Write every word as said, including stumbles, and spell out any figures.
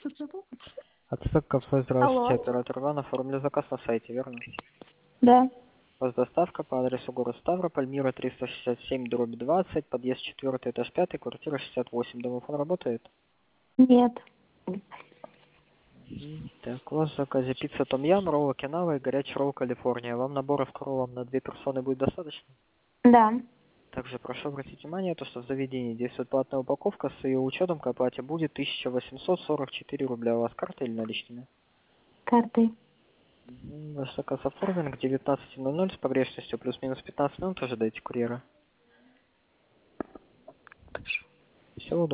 Отстык кафе, здравствуйте, Алло. оператор Иван, оформлю заказ на сайте, верно? Да. У вас доставка по адресу город Ставрополь, Мира триста шестьдесят семь, дробь двадцать, подъезд четвертый, этаж пятый, квартира шестьдесят восемь. Домофон работает? Нет. Мгм. Так, у вас в заказе пицца Том Ям, ролл Окинава и горячий ролл Калифорния. Вам наборов к роллам на две персоны будет достаточно? Да. Также прошу обратить внимание, то, что в заведении действует платная упаковка, с ее учетом к оплате будет тысяча восемьсот сорок четыре рубля. У вас карта или наличными? Картой. Мгм. Ваш заказ оформлен к девятнадцати ноль ноль с погрешностью плюс-минус пятнадцать минут. Ожидайте курьера.